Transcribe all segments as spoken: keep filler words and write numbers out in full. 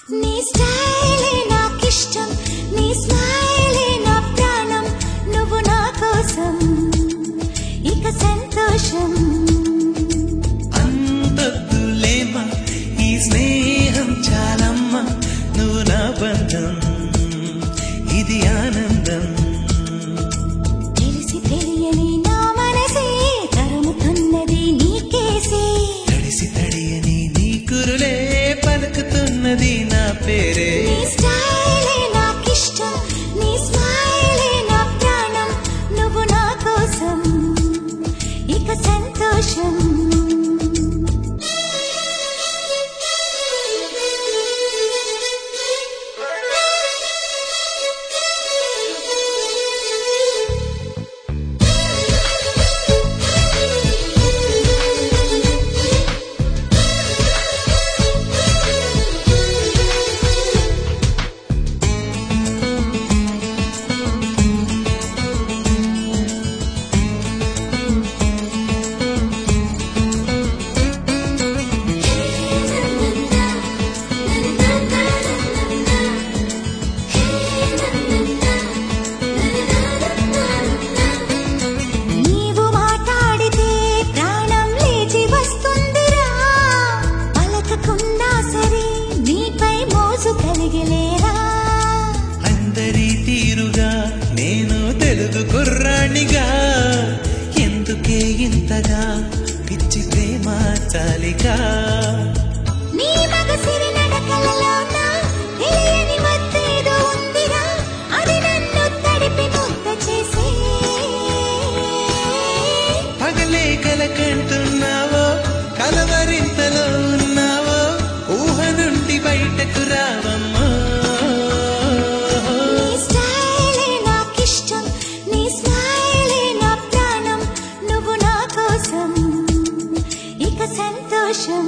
నీ స్టైలే నాకిష్టం, నీ స్మైలే నా ప్రాణం, నువ్వు నా కోసం ఇక సంతోషం. అంతొద్దులేమా ఈ స్నేహం చాలమ్మా, నువ్వు నా బంధం ఇది ఆనందం. తెలిసి తెలియని నా మనసే తరుముతున్నది నీకేసే, తడిసి తడియని నీ కురులే పలుకుతున్నది నా పేరే. నీ స్టైలే నాకిష్టం, నీ స్మైలే నా ప్రాణం, నువ్వు నా కోసం ఇక సంతోషం. నీవు మాట్లాడితే ప్రాణం లేచి వస్తుందిరా, పలకకున్నా సరే నీపై మోజు కలిగలేరా. అందరి తీరుగా నేను తెలుగు కుర్రాణిగా, ఎందుకే ఇంతగా పిచ్చి ప్రేమ చాలిగా. నీ మగసిరి నడకలలోన తెలియని మత్తేదో ఉందిరా, అది నన్ను తడిపి ముద్ద చేసే. పగలే కలకంటున్నావో కలవరింతలో ఉన్నావో, ఊహ నుండి బయటకు రావమ్మా. నీ స్టైలే నాకిష్టం, నీ స్మైలే నా ప్రాణం, నువ్వు నా కోసం ఇక సంతోషం.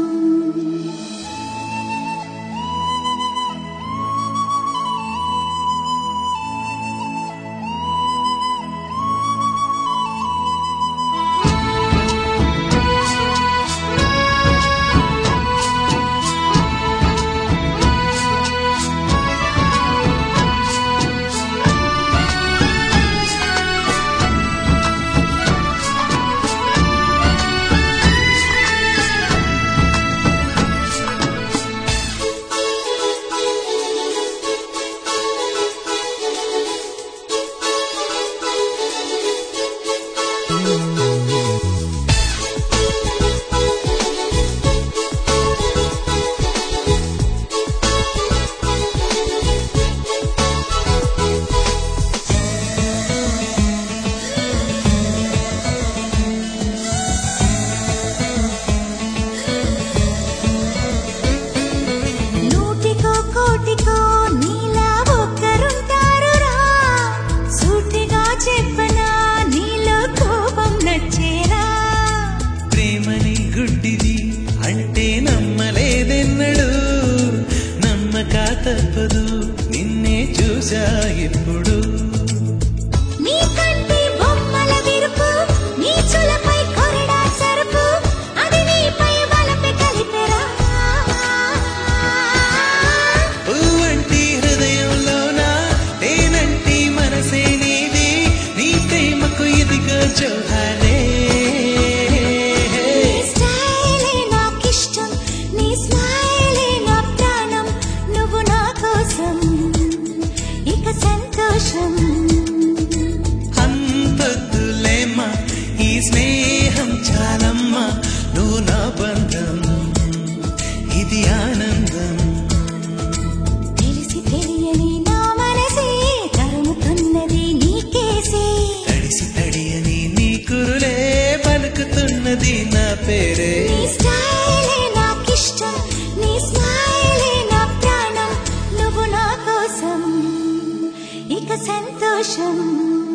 నూటికో కోటికో నీలా ఒక్కరుంటారురా, సూటిగా చెప్పనా నీలో కోపం నచ్చేరా. ప్రేమని గుడ్డిది అంటే నమ్మలేదెన్నడు, నమ్మక తప్పదు నిన్నే చూసా ఇప్పుడు. నీ కంటి బొమ్మల విరుపు, నీ చులపై కొరడా సరుపు, అది నీపై వలపి కలిపెరా. పువ్వంటి హృదయంలోన తేనంటి మనసే నీది, నీ ప్రేమకు ఇదిగో జోహారే. నీ స్టైలే నాకిష్టం, నీ స్మైలే నా ప్రాణం, నువ్వు నా కోసం ఇక సంతోషం. అంతొద్దులేమ్మా ఈ స్నేహం చాలమ్మా, నువ్వు నా బంధం ఇది ఆనందం. తెలిసి తెలియని నా మనసే తరుముతున్నది నీకేసే, తడిసి తడియని నీ కురులే పలుకుతున్నది నా పేరే. నీ స్టైలే నాకిష్టం, నీ స్మైలే నా ప్రాణం, నువ్వు నా కోసం ఇక సంతోషం.